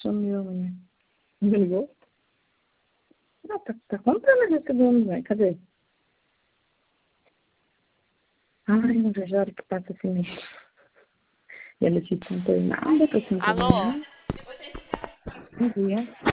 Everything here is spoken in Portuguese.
sumiu, menina. Me ligou? Não, tá comprando, recebendo, velho. Cadê? Ai, não vejo a hora que passa assim mesmo. E ela te contou nada, tô sem Alô? terminar. Bom dia.